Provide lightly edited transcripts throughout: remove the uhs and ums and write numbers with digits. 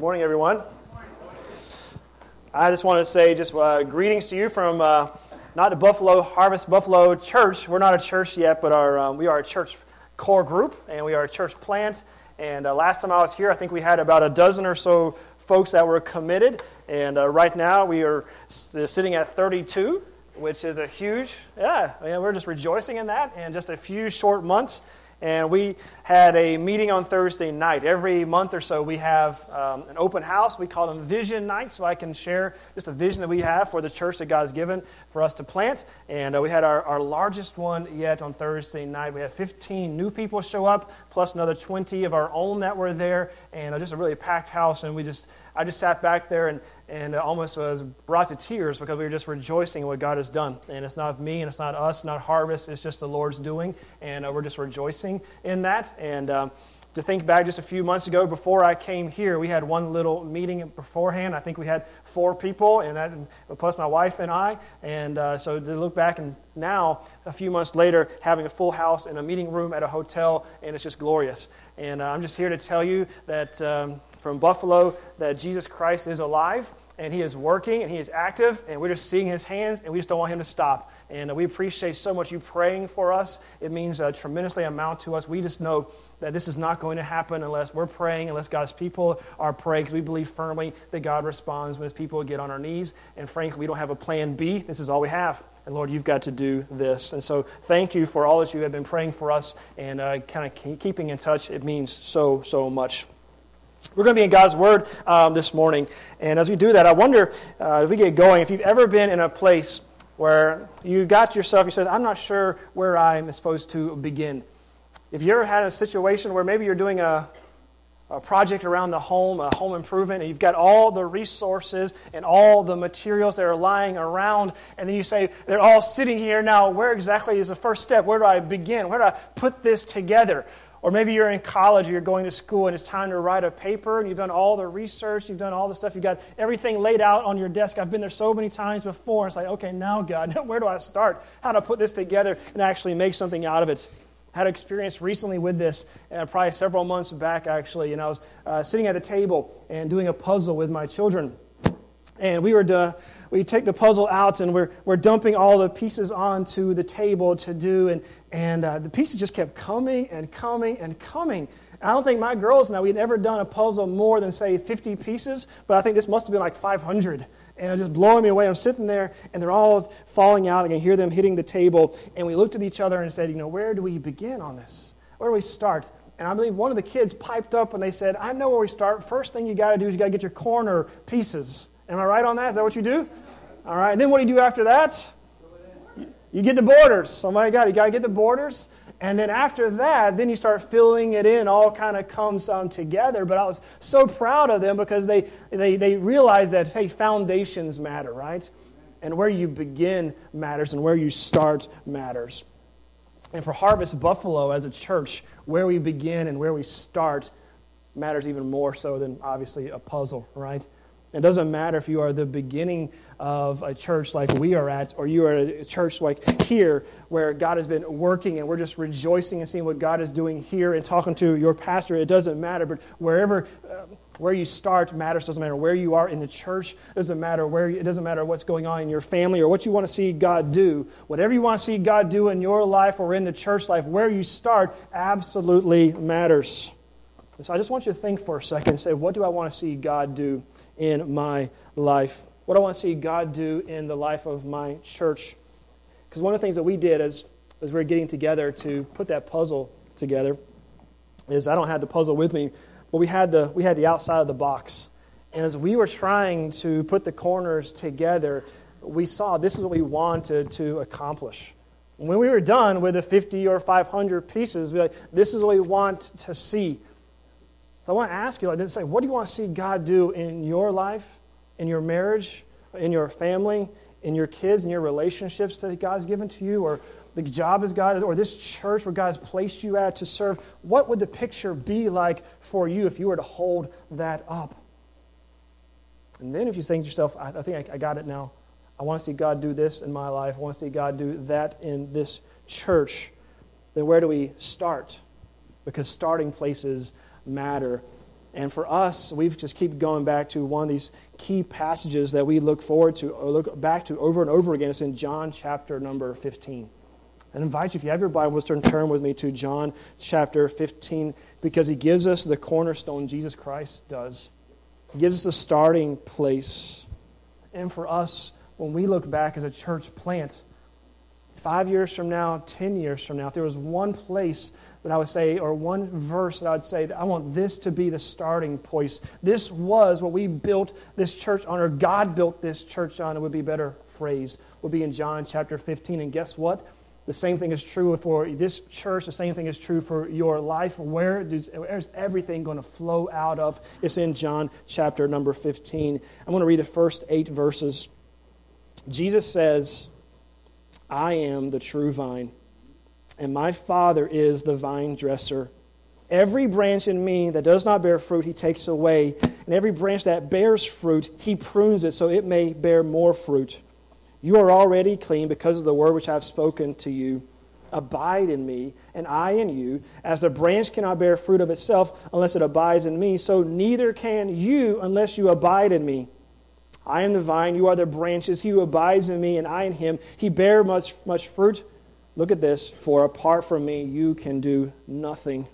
morning, everyone. I just want to say greetings to you from not the Buffalo Harvest Buffalo Church. We're not a church yet, but we are a church core group, and we are a church plant. And last time I was here, I think we had about a dozen or so folks that were committed. And right now, we are sitting at 32, which is a huge, we're just rejoicing in that. And just a few short months. And we had a meeting on Thursday night. Every month or so we have an open house. We call them vision nights, so I can share just a vision that we have for the church that God's given for us to plant. And we had our largest one yet on Thursday night. We had 15 new people show up, plus another 20 of our own that were there. And just a really packed house. And I just sat back there and almost was brought to tears because we were just rejoicing in what God has done. And it's not me and it's not us, not Harvest. It's just the Lord's doing. And we're just rejoicing in that. And to think back just a few months ago before I came here, we had one little meeting beforehand. I think we had 4 people, and that plus my wife and I. And so to look back and now, a few months later, having a full house in a meeting room at a hotel, and it's just glorious. And I'm just here to tell you that from Buffalo, that Jesus Christ is alive, and He is working, and He is active, and we're just seeing His hands, and we just don't want Him to stop. And we appreciate so much you praying for us. It means a tremendously amount to us. We just know that this is not going to happen unless we're praying, unless God's people are praying, because we believe firmly that God responds when His people get on our knees. And frankly, we don't have a plan B. This is all we have. And Lord, you've got to do this. And so thank you for all that you have been praying for us and kind of keeping in touch. It means so, so much. We're going to be in God's Word this morning. And as we do that, I wonder, as we get going, if you've ever been in a place where you got yourself, you said, I'm not sure where I'm supposed to begin. If you ever had a situation where maybe you're doing a project around the home, a home improvement, and you've got all the resources and all the materials that are lying around, and then you say, they're all sitting here now, where exactly is the first step? Where do I begin? Where do I put this together? Or maybe you're in college or you're going to school and it's time to write a paper and you've done all the research, you've done all the stuff, you've got everything laid out on your desk. I've been there so many times before. It's like, okay, now God, where do I start? How to put this together and actually make something out of it? I had experience recently with this, probably several months back actually, and I was sitting at a table and doing a puzzle with my children. And we take the puzzle out and we're dumping all the pieces onto the table to do, and the pieces just kept coming and coming and coming. I don't think my girls and I, we'd ever done a puzzle more than, say, 50 pieces, but I think this must have been like 500. And it was just blowing me away. I'm sitting there, and they're all falling out. I can hear them hitting the table. And we looked at each other and said, where do we begin on this? Where do we start? And I believe one of the kids piped up and they said, I know where we start. First thing you got to do is you got to get your corner pieces. Am I right on that? Is that what you do? All right. And then what do you do after that? You get the borders. Oh my God, you got to get the borders. And then after that, then you start filling it in. All kind of comes together. But I was so proud of them because they realized that, hey, foundations matter, right? And where you begin matters and where you start matters. And for Harvest Buffalo as a church, where we begin and where we start matters even more so than obviously a puzzle, right? It doesn't matter if you are the beginning of a church like we are at, or you are a church like here where God has been working and we're just rejoicing and seeing what God is doing here and talking to your pastor. It doesn't matter, but where you start matters. Doesn't matter where you are in the church. Doesn't matter it doesn't matter what's going on in your family or what you want to see God do. Whatever you want to see God do in your life or in the church life, where you start absolutely matters. And so I just want you to think for a second and say, what do I want to see God do in my life? What do I want to see God do in the life of my church? Because one of the things that we did as we were getting together to put that puzzle together is, I don't have the puzzle with me, but we had the outside of the box. And as we were trying to put the corners together, we saw this is what we wanted to accomplish. When we were done with the 50 or 500 pieces, we're like, this is what we want to see. So I want to ask you, what do you want to see God do in your life, in your marriage, in your family, in your kids, in your relationships that God's given to you, or the job as God, or this church where God has placed you at to serve? What would the picture be like for you if you were to hold that up? And then if you think to yourself, I think I got it now. I want to see God do this in my life. I want to see God do that in this church. Then where do we start? Because starting places matter. And for us, we just keep going back to one of these key passages that we look forward to, or look back to over and over again. It's in John chapter number 15. I invite you, if you have your Bibles, to turn with me to John chapter 15, because he gives us the cornerstone, Jesus Christ does. He gives us a starting place. And for us, when we look back as a church plant, 5 years from now, 10 years from now, if there was one place that I would say, or one verse that I would say, I want this to be the starting point. This was what we built this church on, or God built this church on. It would be a better phrase. Would be in John chapter 15. And guess what? The same thing is true for this church. The same thing is true for your life. Where's everything going to flow out of? It's in John chapter number 15. I'm going to read the first 8 verses. Jesus says, I am the true vine, and my Father is the vine dresser. Every branch in me that does not bear fruit, he takes away. And every branch that bears fruit, he prunes it so it may bear more fruit. You are already clean because of the word which I have spoken to you. Abide in me, and I in you. As the branch cannot bear fruit of itself unless it abides in me, so neither can you unless you abide in me. I am the vine, you are the branches. He who abides in me and I in him, he bear much fruit. Look at this. For apart from me, you can do nothing.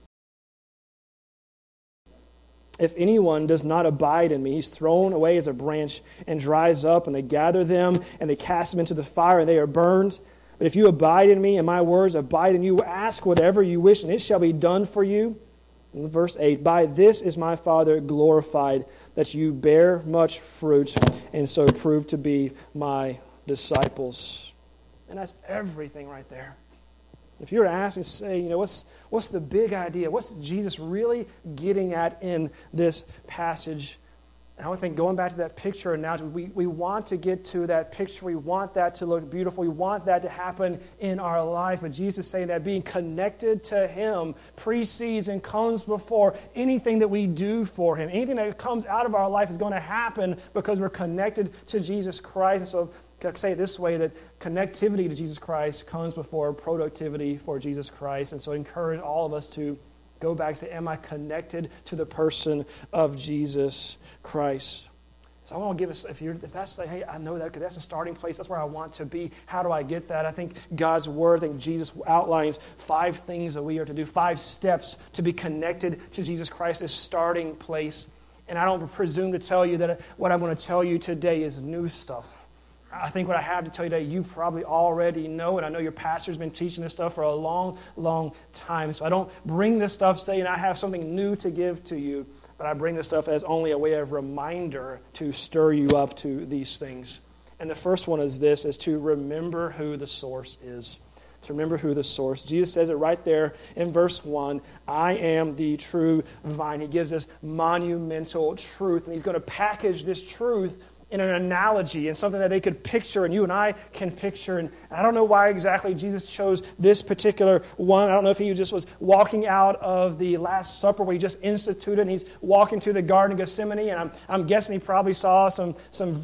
If anyone does not abide in me, he's thrown away as a branch and dries up, and they gather them and they cast them into the fire, and they are burned. But if you abide in me and my words abide in you, ask whatever you wish, and it shall be done for you. In verse 8, by this is my Father glorified, that you bear much fruit, and so prove to be my disciples. And that's everything right there. If you were to ask and say, what's the big idea? What's Jesus really getting at in this passage? And I would think going back to that picture analogy, we want to get to that picture. We want that to look beautiful. We want that to happen in our life. But Jesus is saying that being connected to Him precedes and comes before anything that we do for Him. Anything that comes out of our life is going to happen because we're connected to Jesus Christ. And so I say it this way, that connectivity to Jesus Christ comes before productivity for Jesus Christ. And so I encourage all of us to go back and say, am I connected to the person of Jesus Christ? So I want to give us, if that's like, hey, I know that because that's a starting place. That's where I want to be. How do I get that? I think God's Word, I think Jesus outlines 5 things that we are to do, 5 steps to be connected to Jesus Christ, this starting place. And I don't presume to tell you that what I'm going to tell you today is new stuff. I think what I have to tell you today, you probably already know, and I know your pastor's been teaching this stuff for a long, long time. So I don't bring this stuff saying I have something new to give to you, but I bring this stuff as only a way of reminder to stir you up to these things. And the first one is this, is to remember who the source is. To remember who the source. Jesus says it right there in verse 1, I am the true vine. He gives this monumental truth, and he's going to package this truth in an analogy and something that they could picture and you and I can picture. And I don't know why exactly Jesus chose this particular one. I don't know if he just was walking out of the Last Supper where he just instituted and he's walking to the Garden of Gethsemane, and I'm guessing he probably saw some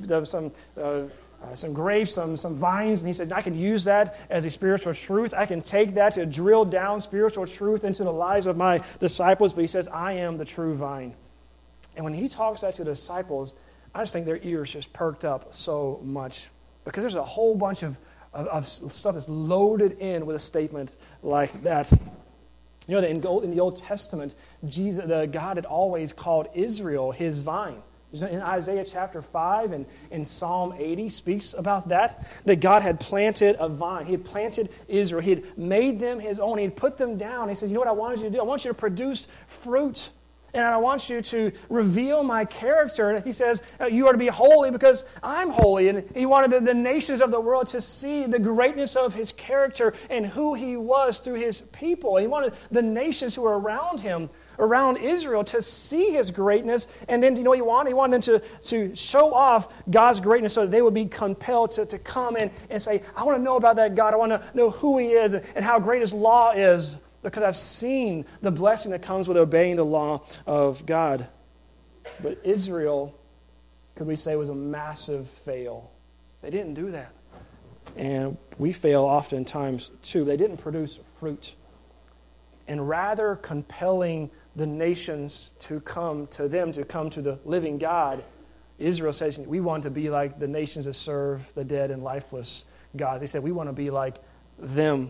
grapes, some vines, and he said, I can use that as a spiritual truth. I can take that to drill down spiritual truth into the lives of my disciples. But he says, I am the true vine. And when he talks that to the disciples, I just think their ears just perked up so much, because there's a whole bunch of stuff that's loaded in with a statement like that. You know that in the Old Testament, God had always called Israel His vine. In Isaiah chapter 5 and in Psalm 80 speaks about that God had planted a vine. He had planted Israel. He had made them His own. He had put them down. He says, you know what I wanted you to do? I want you to produce fruit. And I want you to reveal my character. And he says, you are to be holy because I'm holy. And he wanted the nations of the world to see the greatness of His character and who He was through His people. He wanted the nations who were around Him, around Israel, to see His greatness. And then, you know what He wanted? He wanted them to show off God's greatness so that they would be compelled to come in and say, I want to know about that God. I want to know who He is and how great His law is, because I've seen the blessing that comes with obeying the law of God. But Israel, could we say, was a massive fail. They didn't do that. And we fail oftentimes too. They didn't produce fruit. And rather compelling the nations to come to them, to come to the living God. Israel says, we want to be like the nations that serve the dead and lifeless God. They said, we want to be like them.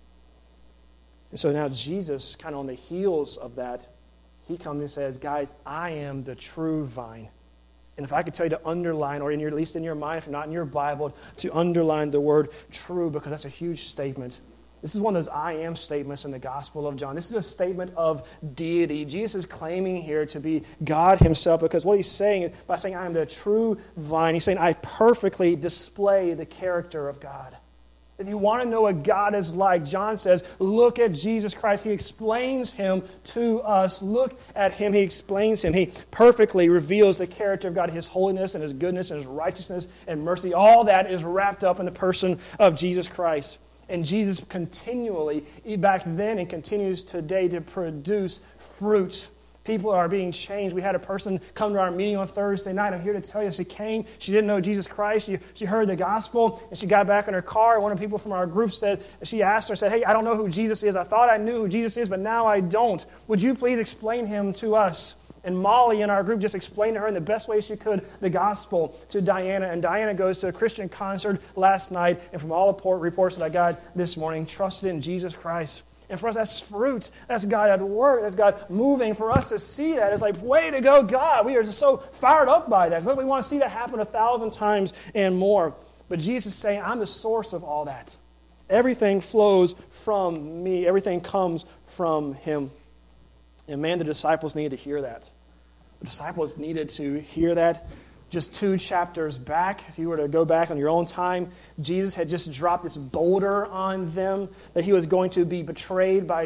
And so now Jesus, kind of on the heels of that, he comes and says, guys, I am the true vine. And if I could tell you to underline, or at least in your mind, if not in your Bible, to underline the word true, because that's a huge statement. This is one of those I am statements in the Gospel of John. This is a statement of deity. Jesus is claiming here to be God himself, because what he's saying is, by saying I am the true vine, he's saying I perfectly display the character of God. If you want to know what God is like, John says, look at Jesus Christ. He explains him to us. Look at him. He explains him. He perfectly reveals the character of God, his holiness and his goodness and his righteousness and mercy. All that is wrapped up in the person of Jesus Christ. And Jesus continually, back then and continues today, to produce fruit. People are being changed. We had a person come to our meeting on Thursday night. I'm here to tell you, she came. She didn't know Jesus Christ. She heard the gospel, and she got back in her car. One of the people from our group said, she asked her, hey, I don't know who Jesus is. I thought I knew who Jesus is, but now I don't. Would you please explain him to us? And Molly in our group just explained to her in the best way she could the gospel to Diana. And Diana goes to a Christian concert last night, and from all the reports that I got this morning, trusted in Jesus Christ. And for us, that's fruit. That's God at work. That's God moving. For us to see that, it's like, way to go, God. We are just so fired up by that. We want to see that happen 1,000 times and more. But Jesus is saying, I'm the source of all that. Everything flows from me. Everything comes from him. And man, the disciples needed to hear that. The disciples needed to hear that. Just 2 chapters back, if you were to go back on your own time, Jesus had just dropped this boulder on them that he was going to be betrayed by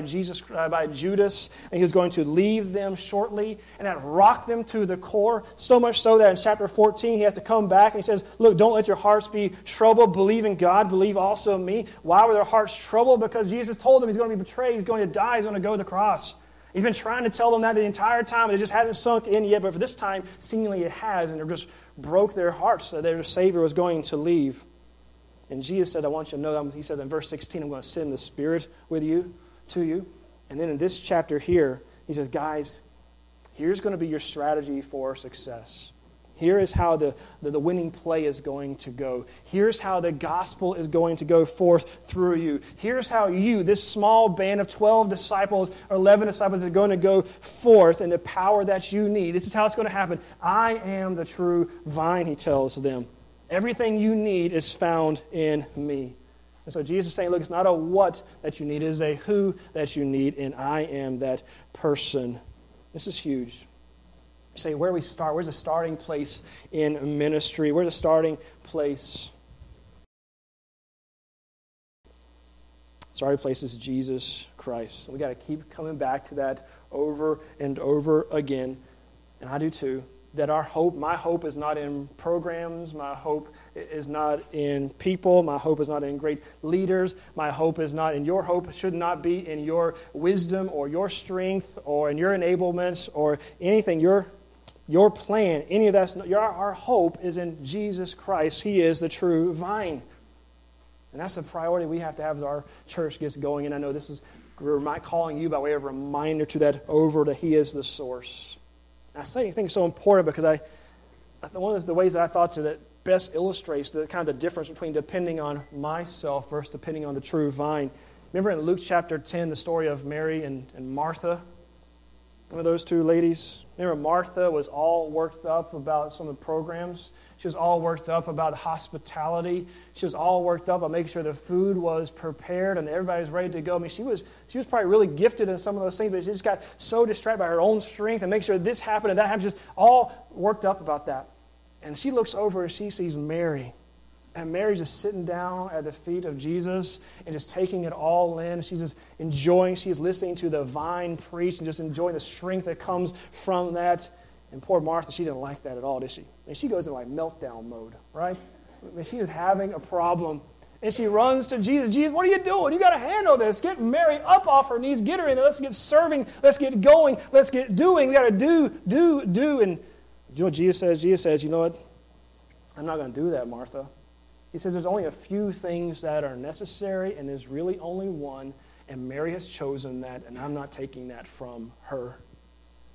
Judas, and he was going to leave them shortly, and that rocked them to the core, so much so that in chapter 14 he has to come back and he says, look, don't let your hearts be troubled. Believe in God, believe also in me. Why were their hearts troubled? Because Jesus told them he's going to be betrayed, he's going to die, he's going to go to the cross. He's been trying to tell them that the entire time, and it just hasn't sunk in yet. But for this time, seemingly it has, and it just broke their hearts that their Savior was going to leave. And Jesus said, I want you to know, he says in verse 16, I'm going to send the Spirit with you, to you. And then in this chapter here, he says, guys, here's going to be your strategy for success. Here is how the winning play is going to go. Here's how the gospel is going to go forth through you. Here's how you, this small band of 12 disciples or 11 disciples, are going to go forth in the power that you need. This is how it's going to happen. I am the true vine, he tells them. Everything you need is found in me. And so Jesus is saying, look, it's not a what that you need, it is a who that you need, and I am that person. This is huge. Say, where do we start? Where's the starting place in ministry? Where's the starting place? Starting place is Jesus Christ. We got to keep coming back to that over and over again. And I do too. That our hope, my hope is not in programs. My hope is not in people. My hope is not in great leaders. My hope is not in your hope. It should not be in your wisdom or your strength or in your enablements or anything. Your plan, any of that, our hope is in Jesus Christ. He is the true vine. And that's the priority we have to have as our church gets going. And I know this is, we're calling you by way of a reminder to that over that He is the source. And I think it's so important because one of the ways that I thought that best illustrates the kind of the difference between depending on myself versus depending on the true vine. Remember in Luke chapter 10, the story of Mary and Martha? One of those two ladies? Remember, Martha was all worked up about some of the programs. She was all worked up about hospitality. She was all worked up about making sure the food was prepared and everybody was ready to go. I mean, she was probably really gifted in some of those things, but she just got so distracted by her own strength and make sure this happened and that happened. Just all worked up about that. And she looks over and she sees Mary. And Mary's just sitting down at the feet of Jesus and just taking it all in. She's just enjoying. She's listening to the vine preach and just enjoying the strength that comes from that. And poor Martha, she didn't like that at all, did she? I mean, she goes in like meltdown mode, right? I mean, she's having a problem. And she runs to Jesus. Jesus, what are you doing? You got to handle this. Get Mary up off her knees. Get her in there. Let's get serving. Let's get going. Let's get doing. We got to do. And you know what Jesus says? Jesus says, you know what? I'm not going to do that, Martha. He says there's only a few things that are necessary, and there's really only one, and Mary has chosen that, and I'm not taking that from her.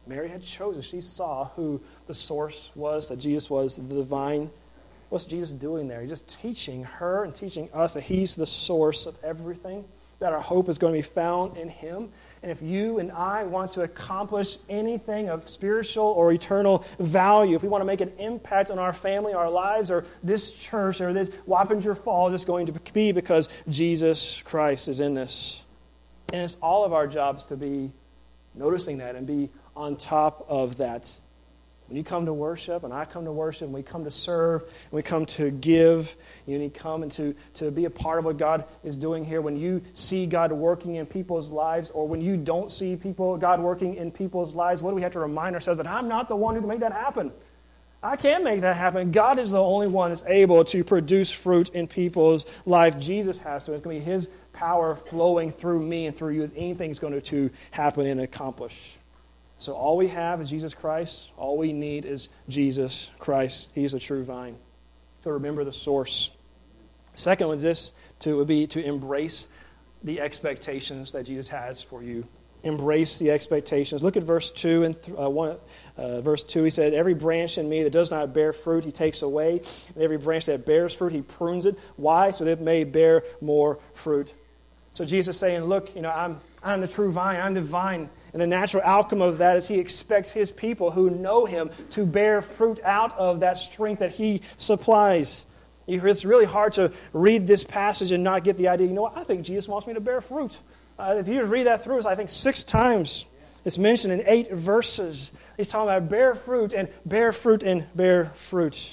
Mary had chosen. She saw who the source was, that Jesus was the vine. What's Jesus doing there? He's just teaching her and teaching us that He's the source of everything, that our hope is going to be found in Him. And if you and I want to accomplish anything of spiritual or eternal value, if we want to make an impact on our family, our lives, or this church, or this Wappinger Falls, it's going to be because Jesus Christ is in this. And it's all of our jobs to be noticing that and be on top of that. When you come to worship, and I come to worship, and we come to serve, and we come to give, you need to come and to be a part of what God is doing here. When you see God working in people's lives, or when you don't see God working in people's lives, what do we have to remind ourselves? That I'm not the one who can make that happen. I can't make that happen. God is the only one that's able to produce fruit in people's life. Jesus has to. It's going to be His power flowing through me and through you. Anything's going to happen and accomplish. So all we have is Jesus Christ. All we need is Jesus Christ. He's the true vine. So remember the source. Second one is would be to embrace the expectations that Jesus has for you. Embrace the expectations. Look at verse 2 and verse 2. He said, "Every branch in me that does not bear fruit, He takes away. And every branch that bears fruit, He prunes it." Why? So that it may bear more fruit. So Jesus is saying, look, I'm the true vine. I'm the vine. And the natural outcome of that is He expects His people who know Him to bear fruit out of that strength that He supplies. It's really hard to read this passage and not get the idea, I think Jesus wants me to bear fruit. If you just read that through, it's I think 6 times. It's mentioned in 8 verses. He's talking about bear fruit and bear fruit and bear fruit.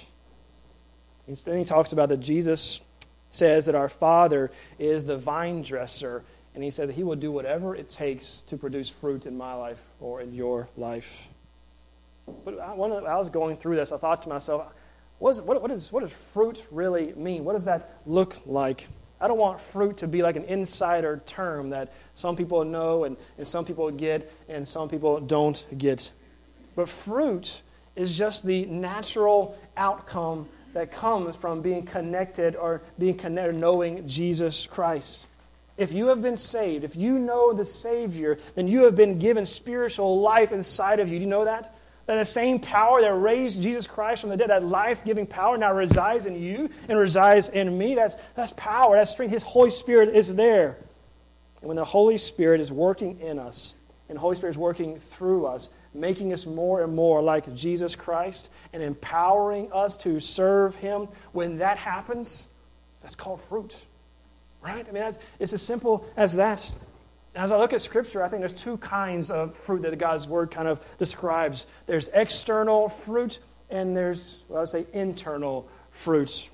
Then He talks about that Jesus says that our Father is the vine dresser. And He said that He will do whatever it takes to produce fruit in my life or in your life. But when I was going through this, I thought to myself, what does fruit really mean? What does that look like? I don't want fruit to be like an insider term that some people know and some people get and some people don't get. But fruit is just the natural outcome that comes from being connected or knowing Jesus Christ. If you have been saved, if you know the Savior, then you have been given spiritual life inside of you. Do you know that? That the same power that raised Jesus Christ from the dead, that life-giving power now resides in you and resides in me. That's power, that's strength. His Holy Spirit is there. And when the Holy Spirit is working in us, and the Holy Spirit is working through us, making us more and more like Jesus Christ, and empowering us to serve Him, when that happens, that's called fruit. Right? I mean, it's as simple as that. As I look at Scripture, I think there's 2 kinds of fruit that God's Word kind of describes. There's external fruit, and there's, I would say, internal fruits.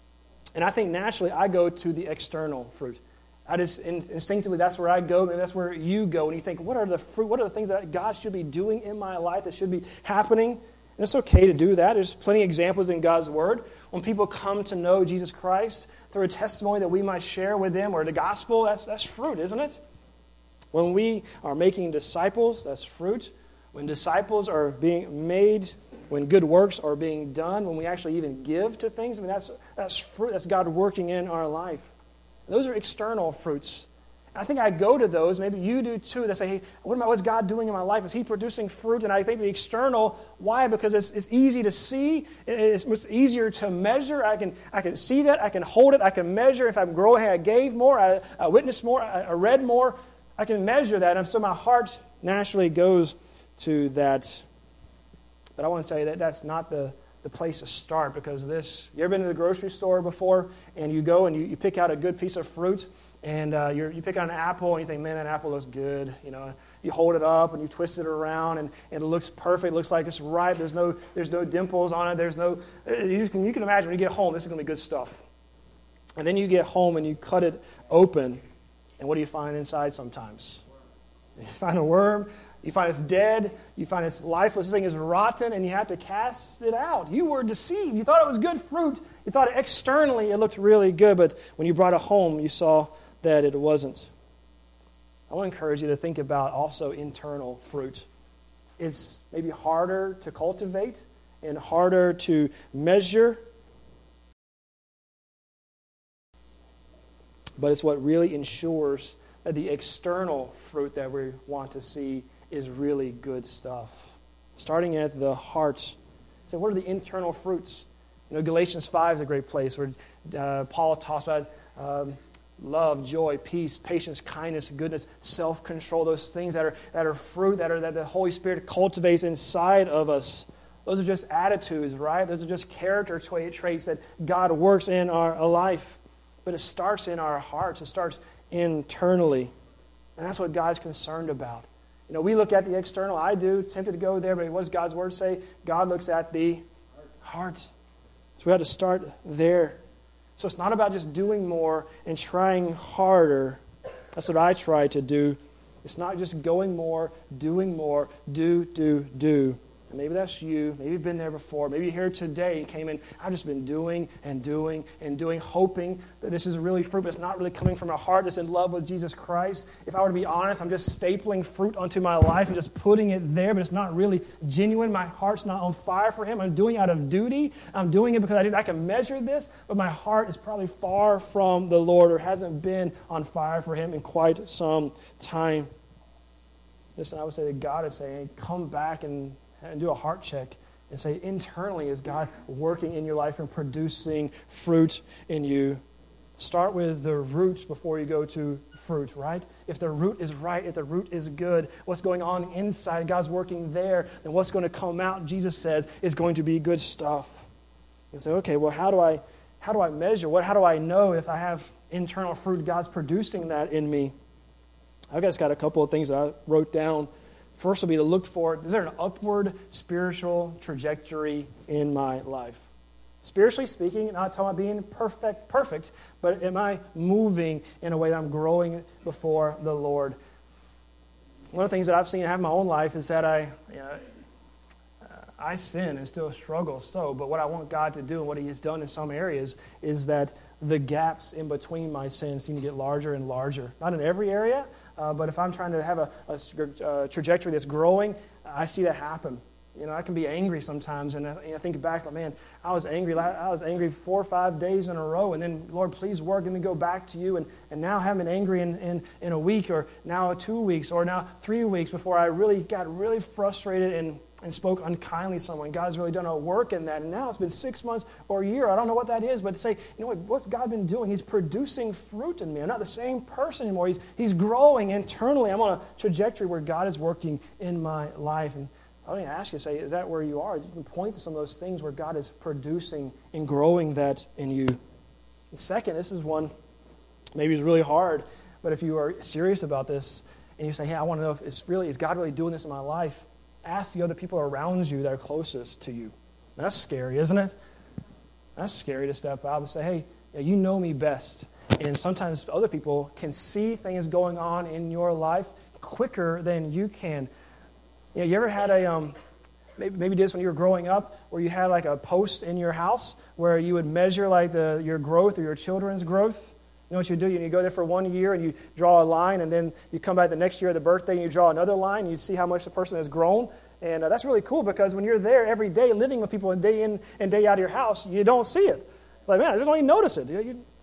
And I think naturally I go to the external fruit. I just instinctively, that's where I go, and that's where you go. And you think, what are the fruit? What are the things that God should be doing in my life that should be happening? And it's okay to do that. There's plenty of examples in God's Word. When people come to know Jesus Christ through a testimony that we might share with them, or the gospel, that's fruit, isn't it? When we are making disciples, that's fruit. When disciples are being made, when good works are being done, when we actually even give to things, I mean, that's fruit. That's God working in our life. And those are external fruits. I think I go to those, maybe you do too, that say, hey, what's God doing in my life? Is He producing fruit? And I think the external, why? Because it's easy to see. It's much easier to measure. I can see that. I can hold it. I can measure. If I'm growing, I gave more. I witnessed more. I read more. I can measure that. And so my heart naturally goes to that. But I want to tell you that that's not the place to start, because you ever been to the grocery store before and you go and you pick out a good piece of fruit? And you pick out an apple and you think, man, that apple looks good. You hold it up and you twist it around and it looks perfect. It looks like it's ripe. There's no dimples on it. You can imagine when you get home, this is going to be good stuff. And then you get home and you cut it open, and what do you find inside sometimes? You find a worm. You find it's dead. You find it's lifeless. This thing is rotten, and you have to cast it out. You were deceived. You thought it was good fruit. You thought externally it looked really good, but when you brought it home, you saw that it wasn't. I want to encourage you to think about also internal fruit. It's maybe harder to cultivate and harder to measure, but it's what really ensures that the external fruit that we want to see is really good stuff. starting at the heart. So what are the internal fruits? Galatians 5 is a great place where Paul talks about love, joy, peace, patience, kindness, goodness, self-control, those things that are fruit, that the Holy Spirit cultivates inside of us. Those are just attitudes, right? Those are just character traits that God works in our life. But it starts in our hearts. It starts internally. And that's what God's concerned about. We look at the external. I do, tempted to go there, but what does God's Word say? God looks at the heart. So we have to start there. So it's not about just doing more and trying harder. That's what I try to do. It's not just going more, doing more, do. And maybe that's you. Maybe you've been there before. Maybe you're here today and came in. I've just been doing and doing and doing, hoping that this is really fruit, but it's not really coming from a heart that's in love with Jesus Christ. If I were to be honest, I'm just stapling fruit onto my life and just putting it there, but it's not really genuine. My heart's not on fire for Him. I'm doing it out of duty. I'm doing it because I can measure this, but my heart is probably far from the Lord or hasn't been on fire for Him in quite some time. Listen, I would say that God is saying, come back and do a heart check and say, internally, is God working in your life and producing fruit in you? Start with the roots before you go to fruit, right? If the root is right, if the root is good, what's going on inside, God's working there, then what's going to come out, Jesus says, is going to be good stuff. You say, okay, well, how do I measure? How do I know if I have internal fruit, God's producing that in me? I've just got a couple of things that I wrote down. First will be to look for, is there an upward spiritual trajectory in my life? Spiritually speaking, not talking about being perfect, but am I moving in a way that I'm growing before the Lord? One of the things that I've seen happen in my own life is that I sin and still struggle. But what I want God to do and what He has done in some areas is that the gaps in between my sins seem to get larger and larger. Not in every area, but if I'm trying to have a trajectory that's growing, I see that happen. I can be angry sometimes, and I think back, man, I was angry 4 or 5 days in a row, and then, Lord, please work, let me go back to you, and now I haven't been angry in a week, or now 2 weeks, or now 3 weeks before I really got really frustrated and spoke unkindly to someone. God's really done a work in that, and now it's been 6 months or a year. I don't know what that is, but to say, what's God been doing? He's producing fruit in me. I'm not the same person anymore. He's growing internally. I'm on a trajectory where God is working in my life. And I want to ask you, is that where you are? You can point to some of those things where God is producing and growing that in you. The second, this is one, maybe it's really hard, but if you are serious about this and you say, hey, I want to know if is God really doing this in my life? Ask the other people around you that are closest to you. That's scary, isn't it? That's scary to step out and say, hey, you know me best. And sometimes other people can see things going on in your life quicker than you can. You ever had maybe you did this when you were growing up, where you had like a post in your house where you would measure like your growth or your children's growth? You know what you do? You go there for 1 year and you draw a line, and then you come back the next year at the birthday and you draw another line, and you see how much the person has grown. And that's really cool, because when you're there every day living with people and day in and day out of your house, you don't see it. Like, man, I just don't even notice it.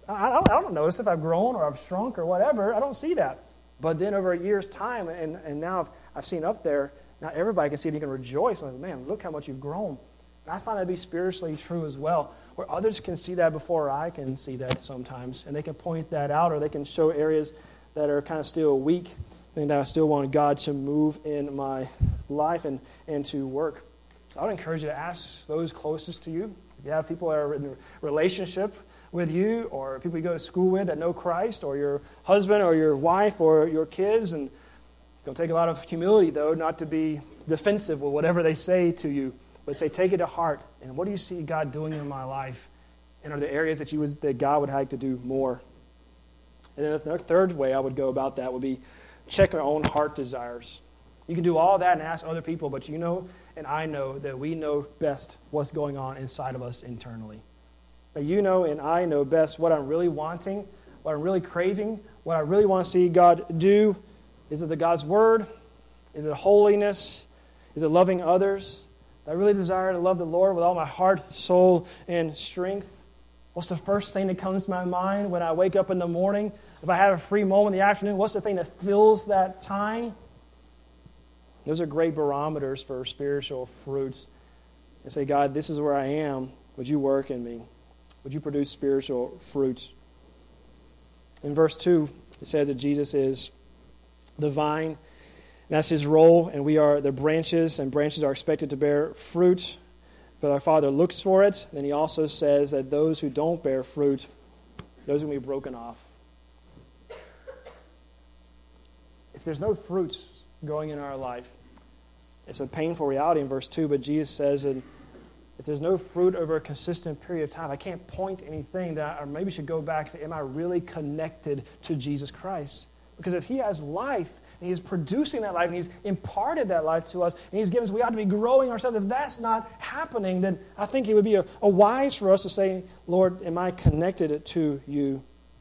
I don't notice if I've grown or I've shrunk or whatever. I don't see that. But then over a year's time, and now I've seen up there, now everybody can see it. You can rejoice. Like, man, look how much you've grown. And I find that to be spiritually true as well, where others can see that before I can see that sometimes. And they can point that out, or they can show areas that are kind of still weak and that I still want God to move in my life and to work. So I would encourage you to ask those closest to you. If you have people that are in a relationship with you, or people you go to school with that know Christ, or your husband or your wife or your kids, and it'll take a lot of humility, though, not to be defensive with whatever they say to you, but say, take it to heart. And what do you see God doing in my life? And are there areas that God would like to do more? And then the third way I would go about that would be check our own heart desires. You can do all that and ask other people, but you know and I know that we know best what's going on inside of us internally. That you know and I know best what I'm really wanting, what I'm really craving, what I really want to see God do. Is it God's Word? Is it holiness? Is it loving others? Do I really desire to love the Lord with all my heart, soul, and strength? What's the first thing that comes to my mind when I wake up in the morning? If I have a free moment in the afternoon, what's the thing that fills that time? Those are great barometers for spiritual fruits. And say, God, this is where I am. Would you work in me? Would you produce spiritual fruits? In verse 2, it says that Jesus is the vine. That's his role, and we are the branches, and branches are expected to bear fruit. But our Father looks for it. Then he also says that those who don't bear fruit, those are going to be broken off. If there's no fruits going in our life, it's a painful reality in verse 2, but Jesus says that if there's no fruit over a consistent period of time, I can't point to anything that I maybe should go back and say, am I really connected to Jesus Christ? Because if he has life, and he's producing that life, and he's imparted that life to us, and he's given us, we ought to be growing ourselves. If that's not happening, then I think it would be a wise for us to say, Lord, am I connected to you?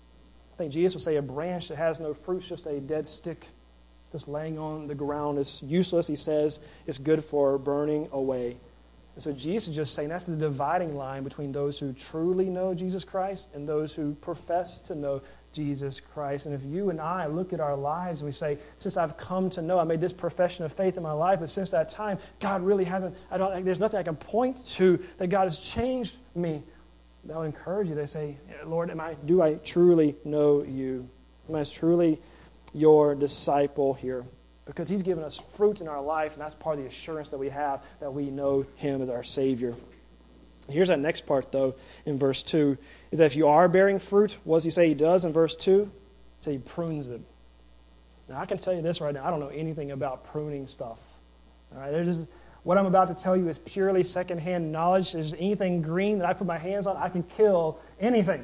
I think Jesus would say a branch that has no fruit is just a dead stick, just laying on the ground. It's useless, he says. It's good for burning away. And so Jesus is just saying that's the dividing line between those who truly know Jesus Christ and those who profess to know Jesus Christ. And if you and I look at our lives and we say, since I've come to know, I made this profession of faith in my life, but since that time, God really hasn't, there's nothing I can point to that God has changed me. They'll encourage you. They say, Lord, do I truly know you? Am I truly your disciple here? Because he's given us fruit in our life, and that's part of the assurance that we have that we know him as our Savior. Here's that next part, though, in verse 2, is that if you are bearing fruit, what does he say he does in verse 2? He says he prunes it. Now, I can tell you this right now. I don't know anything about pruning stuff. All right, what I'm about to tell you is purely secondhand knowledge. If there's anything green that I put my hands on, I can kill anything.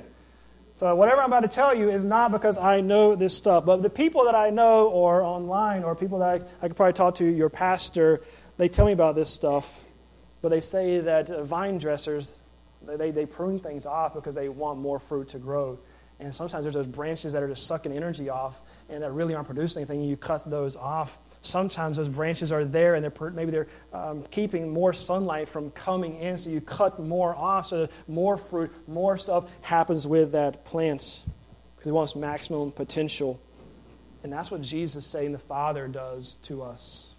So whatever I'm about to tell you is not because I know this stuff. But the people that I know, or online, or people that I could probably talk to, your pastor, they tell me about this stuff. But they say that vine dressers, they prune things off because they want more fruit to grow. And sometimes there's those branches that are just sucking energy off and that really aren't producing anything, and you cut those off. Sometimes those branches are there, and maybe they're keeping more sunlight from coming in, so you cut more off so that more fruit, more stuff happens with that plant because it wants maximum potential. And that's what Jesus is saying the Father does to us.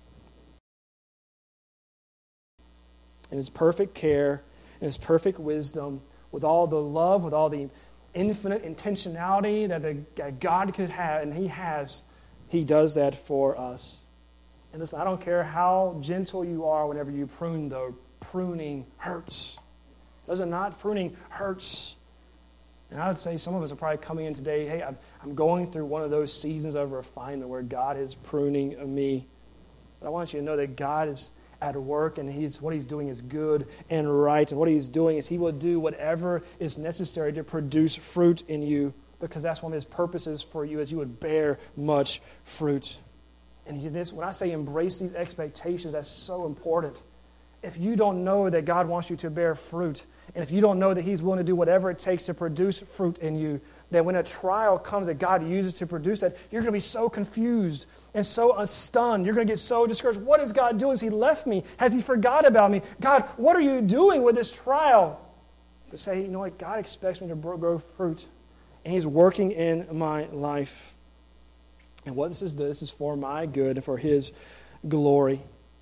In his perfect care, in his perfect wisdom, with all the love, with all the infinite intentionality that God could have, and he has, he does that for us. And listen, I don't care how gentle you are whenever you prune, though. Pruning hurts. Does it not? Pruning hurts. And I would say some of us are probably coming in today, hey, I'm going through one of those seasons of refinement where God is pruning me. But I want you to know that God is at work, and what he's doing is good and right. And what he's doing is he will do whatever is necessary to produce fruit in you, because that's one of his purposes for you, as you would bear much fruit. And when I say embrace these expectations, that's so important. If you don't know that God wants you to bear fruit, and if you don't know that he's willing to do whatever it takes to produce fruit in you, then when a trial comes that God uses to produce that, you're going to be so confused and so stunned. You're going to get so discouraged. What is God doing? Has he left me? Has he forgot about me? God, what are you doing with this trial? To say, you know what? God expects me to grow fruit, and he's working in my life. And what this is for my good and for his glory.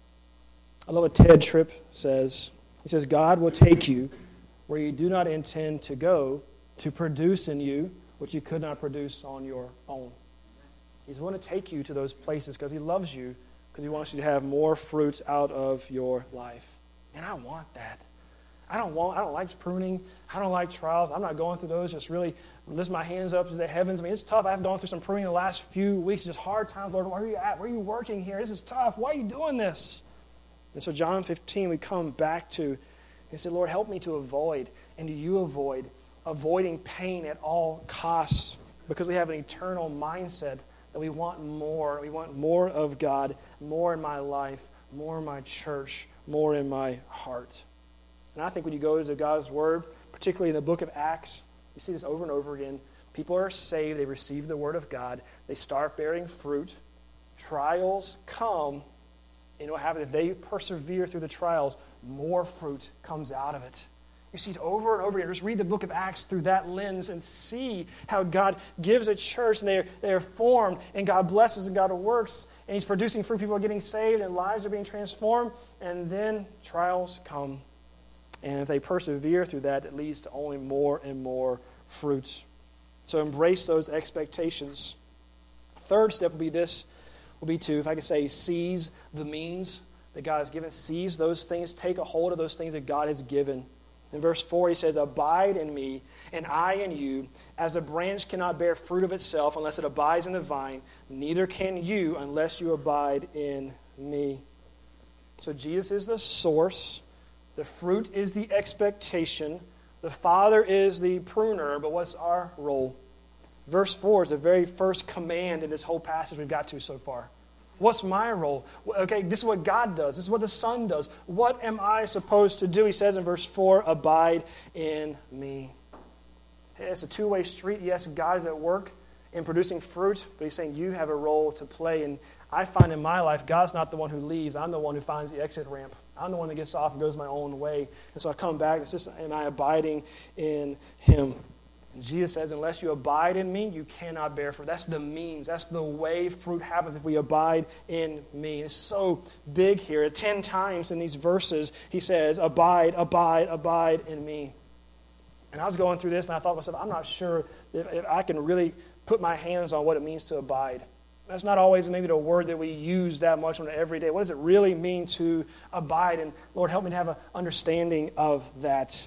I love what Ted Tripp says. He says, God will take you where you do not intend to go to produce in you what you could not produce on your own. He's going to take you to those places because he loves you, because he wants you to have more fruit out of your life. And I want that. I don't like pruning. I don't like trials. I'm not going through those. Just really lift my hands up to the heavens. I mean, it's tough. I've gone through some pruning the last few weeks. Just hard times. Lord, where are you at? Where are you working here? This is tough. Why are you doing this? And so John 15 we come back to and say, Lord, help me to avoid, and do you avoiding pain at all costs, because we have an eternal mindset that we want more. We want more of God, more in my life, more in my church, more in my heart. And I think when you go to God's Word, particularly in the book of Acts, you see this over and over again. People are saved. They receive the Word of God. They start bearing fruit. Trials come. And what happens if they persevere through the trials, more fruit comes out of it. You see it over and over again. Just read the book of Acts through that lens and see how God gives a church, and they are formed, and God blesses, and God works, and He's producing fruit. People are getting saved, and lives are being transformed, and then trials come. And if they persevere through that, it leads to only more and more fruit. So embrace those expectations. Third step will be to, if I could say, seize the means that God has given. Seize those things. Take a hold of those things that God has given. In verse 4, he says, "Abide in me, and I in you. As a branch cannot bear fruit of itself unless it abides in the vine, neither can you unless you abide in me." So Jesus is the source. The fruit is the expectation. The Father is the pruner, but what's our role? Verse 4 is the very first command in this whole passage we've got to so far. What's my role? Okay, this is what God does. This is what the Son does. What am I supposed to do? He says in verse 4, "Abide in me." Hey, it's a two-way street. Yes, God is at work in producing fruit, but He's saying you have a role to play. And I find in my life, God's not the one who leaves. I'm the one who finds the exit ramp. I'm the one that gets off and goes my own way. And so I come back and it's just, am I abiding in Him? And Jesus says, unless you abide in me, you cannot bear fruit. That's the means. That's the way fruit happens if we abide in me. It's so big here. 10 times in these verses, he says, abide, abide, abide in me. And I was going through this and I thought to myself, I'm not sure if I can really put my hands on what it means to abide. That's not always maybe the word that we use that much on an everyday. What does it really mean to abide? And Lord, help me to have an understanding of that.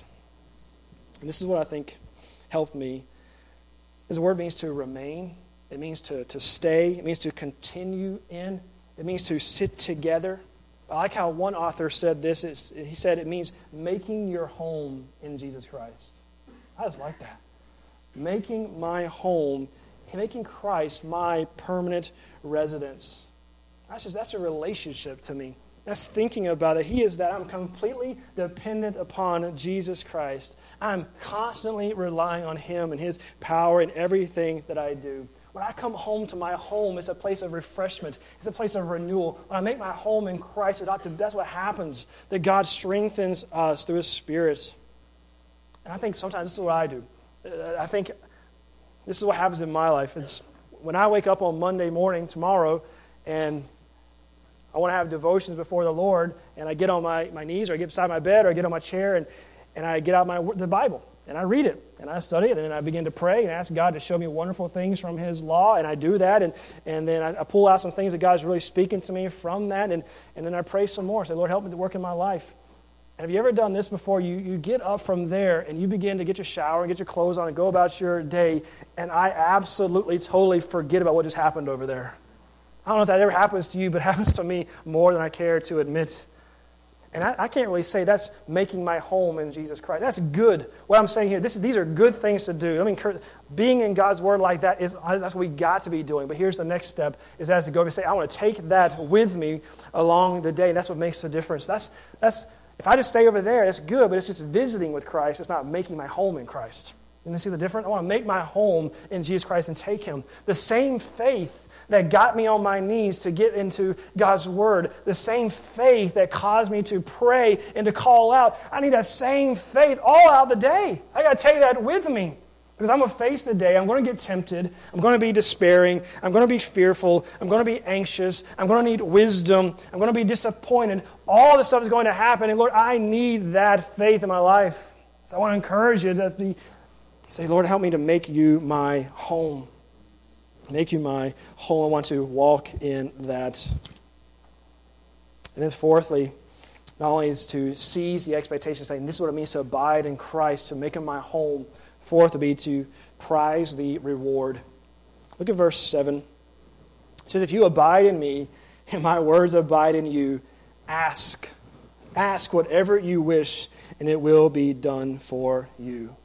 And this is what I think helped me. This word means to remain. It means to stay. It means to continue in. It means to sit together. I like how one author said this. He said it means making your home in Jesus Christ. I just like that. Making my home, making Christ my permanent residence. That's a relationship to me. That's thinking about it. He is that. I'm completely dependent upon Jesus Christ. I'm constantly relying on Him and His power in everything that I do. When I come home to my home, it's a place of refreshment. It's a place of renewal. When I make my home in Christ, that's what happens, that God strengthens us through His Spirit. And I think sometimes this is what I do. I think this is what happens in my life. It's when I wake up on Monday morning tomorrow and I want to have devotions before the Lord, and I get on my knees, or I get beside my bed, or I get on my chair, and I get out the Bible, and I read it, and I study it, and then I begin to pray and ask God to show me wonderful things from His law, and I do that, and then I pull out some things that God's really speaking to me from that, and then I pray some more. Say, Lord, help me to work in my life. And have you ever done this before? You get up from there, and you begin to get your shower, and get your clothes on, and go about your day, and I absolutely, totally forget about what just happened over there. I don't know if that ever happens to you, but it happens to me more than I care to admit. And I can't really say that's making my home in Jesus Christ. That's good. What I'm saying here, these are good things to do. I mean, being in God's Word like that, that's what we got to be doing. But here's the next step, is as to go and say, I want to take that with me along the day. That's what makes the difference. That's if I just stay over there, it's good, but it's just visiting with Christ. It's not making my home in Christ. You see the difference? I want to make my home in Jesus Christ and take Him. The same faith that got me on my knees to get into God's Word, the same faith that caused me to pray and to call out, I need that same faith all out the day. I got to take that with me, because I'm going to face the day. I'm going to get tempted. I'm going to be despairing. I'm going to be fearful. I'm going to be anxious. I'm going to need wisdom. I'm going to be disappointed. All this stuff is going to happen, and Lord, I need that faith in my life. So I want to encourage you to say, Lord, help me to make you my home. Make you my home. I want to walk in that. And then fourthly, not only is to seize the expectation, saying this is what it means to abide in Christ, to make Him my home. Fourth would be to prize the reward. Look at verse 7. It says, if you abide in me, and my words abide in you, ask. Ask whatever you wish, and it will be done for you.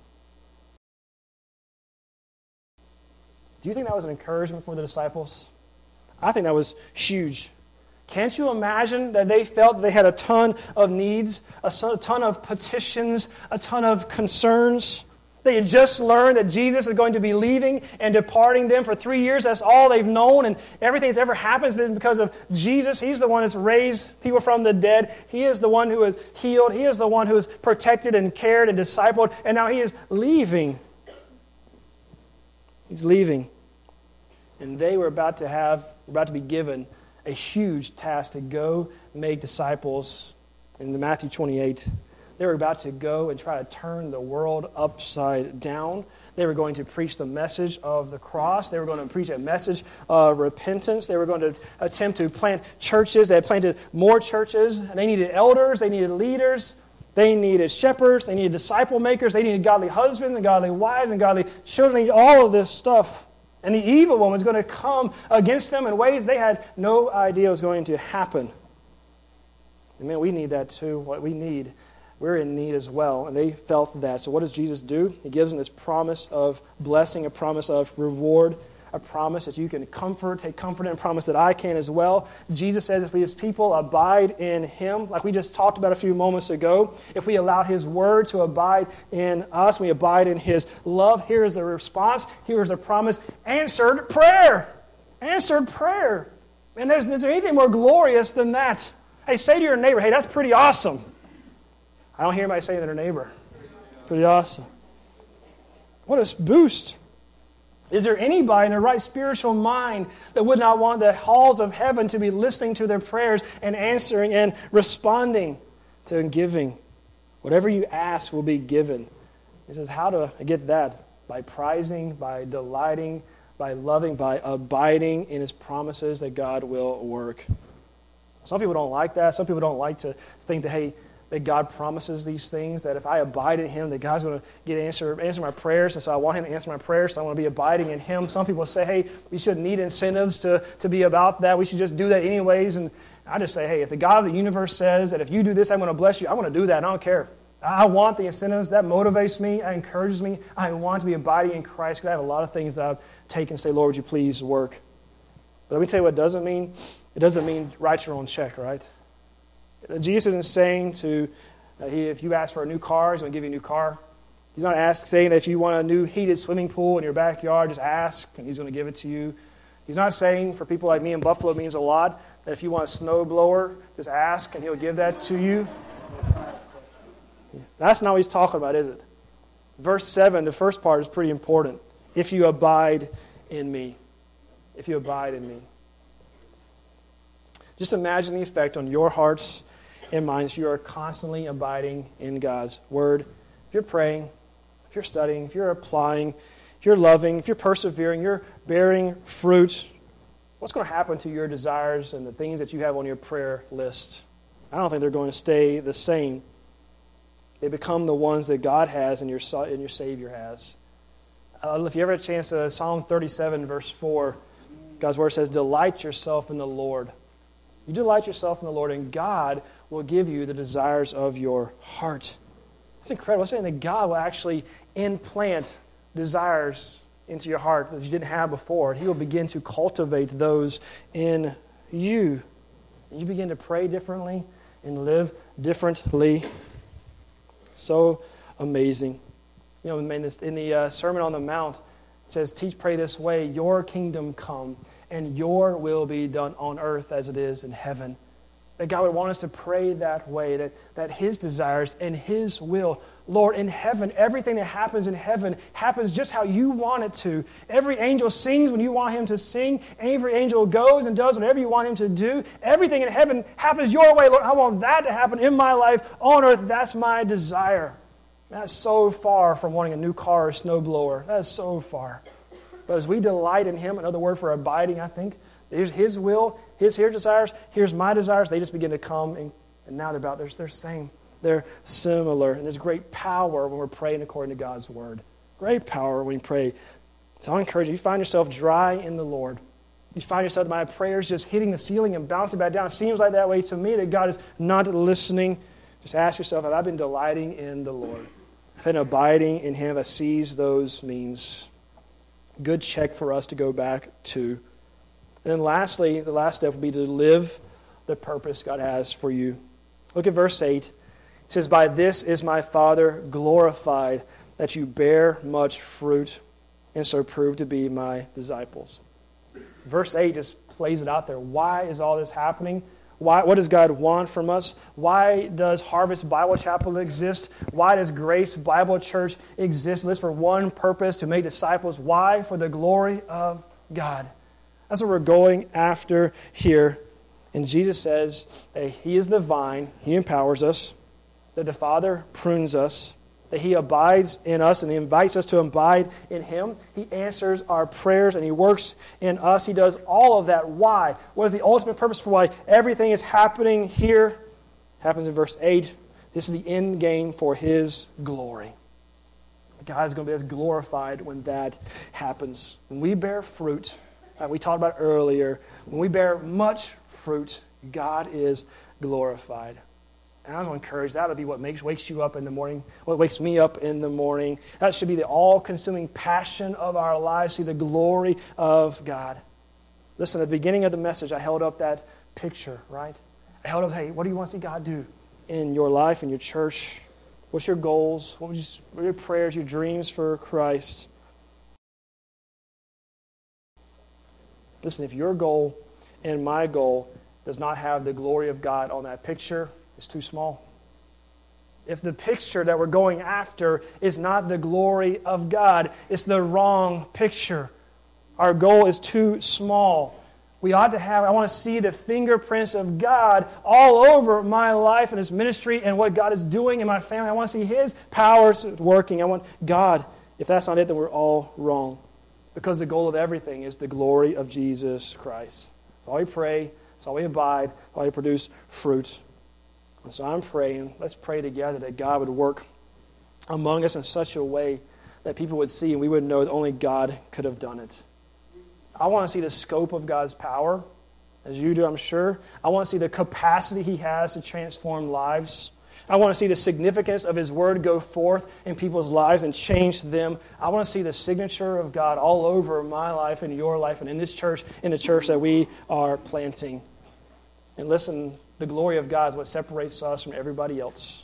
Do you think that was an encouragement for the disciples? I think that was huge. Can't you imagine that they felt they had a ton of needs, a ton of petitions, a ton of concerns? They had just learned that Jesus is going to be leaving and departing them for 3 years. That's all they've known, and everything that's ever happened has been because of Jesus. He's the one that's raised people from the dead. He is the one who has healed. He is the one who has protected and cared and discipled, and now He is leaving. He's leaving. And they were about to be given a huge task to go make disciples. In Matthew 28, they were about to go and try to turn the world upside down. They were going to preach the message of the cross. They were going to preach a message of repentance. They were going to attempt to plant churches. They had planted more churches. They needed elders. They needed leaders. They needed shepherds. They needed disciple makers. They needed godly husbands and godly wives and godly children. They needed all of this stuff. And the evil one was going to come against them in ways they had no idea was going to happen. And man, we need that too. What we need, we're in need as well. And they felt that. So what does Jesus do? He gives them this promise of blessing, a promise of reward, a promise that you can take comfort in, a promise that I can as well. Jesus says if we as people abide in Him, like we just talked about a few moments ago, if we allow His word to abide in us, we abide in His love, here is the response, here is a promise, answered prayer. Answered prayer. And is there anything more glorious than that? Hey, say to your neighbor, hey, that's pretty awesome. I don't hear anybody saying to their neighbor. Pretty awesome. What a boost. Is there anybody in their right spiritual mind that would not want the halls of heaven to be listening to their prayers and answering and responding to giving? Whatever you ask will be given. He says, how to get that? By prizing, by delighting, by loving, by abiding in His promises that God will work. Some people don't like that. Some people don't like to think that, hey, that God promises these things, that if I abide in Him, that God's going to answer my prayers, and so I want Him to answer my prayers, so I want to be abiding in Him. Some people say, hey, we shouldn't need incentives to be about that. We should just do that anyways. And I just say, hey, if the God of the universe says that if you do this, I'm going to bless you, I want to do that. I don't care. I want the incentives. That motivates me. That encourages me. I want to be abiding in Christ because I have a lot of things that I've taken and say, Lord, would you please work? But let me tell you what it doesn't mean. It doesn't mean write your own check, right? Jesus isn't saying if you ask for a new car, He's going to give you a new car. He's not saying that if you want a new heated swimming pool in your backyard, just ask and He's going to give it to you. He's not saying, for people like me in Buffalo, it means a lot, that if you want a snow blower, just ask and He'll give that to you. That's not what He's talking about, is it? Verse 7, the first part is pretty important. If you abide in Me. If you abide in Me. Just imagine the effect on your hearts and minds if you are constantly abiding in God's Word. If you're praying, if you're studying, if you're applying, if you're loving, if you're persevering, you're bearing fruit, what's going to happen to your desires and the things that you have on your prayer list? I don't think they're going to stay the same. They become the ones that God has and your Savior has. If you ever had a chance, Psalm 37, verse 4, God's Word says, delight yourself in the Lord. You delight yourself in the Lord, and God will give you the desires of your heart. It's incredible. It's saying that God will actually implant desires into your heart that you didn't have before. He will begin to cultivate those in you. You begin to pray differently and live differently. So amazing. You know, in the Sermon on the Mount, it says, pray this way, your kingdom come, and your will be done on earth as it is in heaven. That God would want us to pray that way, that His desires and His will, Lord, in heaven, everything that happens in heaven happens just how you want it to. Every angel sings when you want him to sing. Every angel goes and does whatever you want him to do. Everything in heaven happens your way, Lord. I want that to happen in my life on earth. That's my desire. That's so far from wanting a new car or snowblower. That's so far. But as we delight in Him, another word for abiding, I think, here's His will, His desires, here's my desires. They just begin to come, and now they're the same. They're similar. And there's great power when we're praying according to God's Word. Great power when we pray. So I encourage you, you find yourself dry in the Lord. You find yourself, my prayers just hitting the ceiling and bouncing back down. It seems like that way to me, that God is not listening. Just ask yourself, have I been delighting in the Lord? Have I been abiding in Him? I seize those means. Good check for us to go back to. And then lastly, the last step would be to live the purpose God has for you. Look at verse 8. It says, by this is my Father glorified, that you bear much fruit, and so prove to be my disciples. Verse 8 just plays it out there. Why is all this happening? What does God want from us? Why does Harvest Bible Chapel exist? Why does Grace Bible Church exist? This for one purpose, to make disciples. Why? For the glory of God. That's what we're going after here. And Jesus says that He is the vine. He empowers us. That the Father prunes us. That He abides in us and He invites us to abide in Him. He answers our prayers and He works in us. He does all of that. Why? What is the ultimate purpose for why everything is happening here? Happens in verse 8. This is the end game for His glory. God is going to be glorified when that happens. When we bear fruit, like we talked about earlier, when we bear much fruit, God is glorified. And I'm going to encourage that to be what wakes you up in the morning, what wakes me up in the morning. That should be the all-consuming passion of our lives, see the glory of God. Listen, at the beginning of the message, I held up that picture, right? I held up, hey, what do you want to see God do in your life, in your church? What's your goals? What are your prayers, your dreams for Christ? Listen, if your goal and my goal does not have the glory of God on that picture, it's too small. If the picture that we're going after is not the glory of God, it's the wrong picture. Our goal is too small. We ought to have, I want to see the fingerprints of God all over my life and His ministry and what God is doing in my family. I want to see His powers working. I want God. If that's not it, then we're all wrong. Because the goal of everything is the glory of Jesus Christ. That's all we pray. That's all we abide. That's all we produce fruit. And so I'm praying, let's pray together that God would work among us in such a way that people would see and we would know that only God could have done it. I want to see the scope of God's power, as you do, I'm sure. I want to see the capacity He has to transform lives. I want to see the significance of His Word go forth in people's lives and change them. I want to see the signature of God all over my life and your life and in this church, in the church that we are planting. And listen, the glory of God is what separates us from everybody else.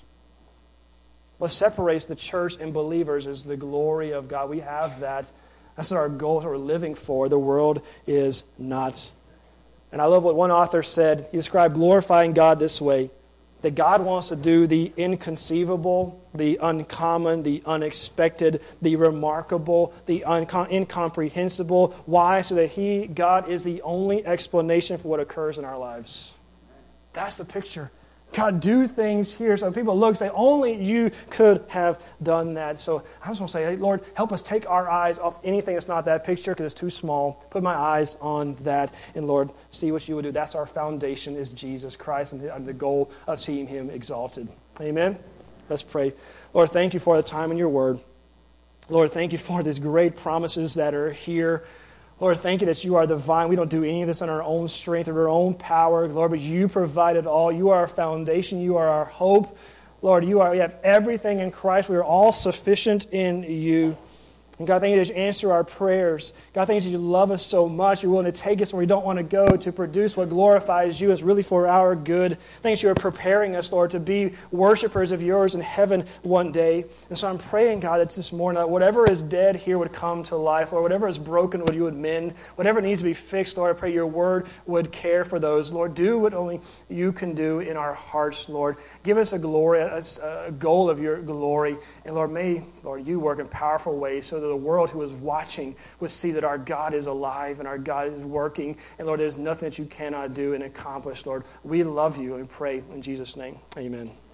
What separates the church and believers is the glory of God. We have that. That's our goal, that's what we're living for. The world is not. And I love what one author said. He described glorifying God this way, that God wants to do the inconceivable, the uncommon, the unexpected, the remarkable, the incomprehensible. Why? So that God is the only explanation for what occurs in our lives. That's the picture. God, do things here so people look and say, only you could have done that. So I just want to say, hey, Lord, help us take our eyes off anything that's not that picture because it's too small. Put my eyes on that. And Lord, see what you would do. That's our foundation is Jesus Christ and the goal of seeing Him exalted. Amen? Let's pray. Lord, thank you for the time in your word. Lord, thank you for these great promises that are here. Lord, thank you that you are the vine. We don't do any of this on our own strength or our own power, Lord, but you provide it all. You are our foundation. You are our hope. Lord, we have everything in Christ. We are all sufficient in you. And God, thank you that you answer our prayers. God, thank you that you love us so much. You're willing to take us where we don't want to go to produce what glorifies you. It's really for our good. Thank you that you are preparing us, Lord, to be worshipers of yours in heaven one day. And so I'm praying, God, that this morning, that whatever is dead here would come to life. Lord, whatever is broken, you would mend. Whatever needs to be fixed, Lord, I pray your word would care for those. Lord, do what only you can do in our hearts, Lord. Give us a glory, a goal of your glory. And Lord, may, Lord, you work in powerful ways so that the world who is watching would see that our God is alive and our God is working. And Lord, there's nothing that you cannot do and accomplish, Lord. We love you and pray in Jesus' name. Amen.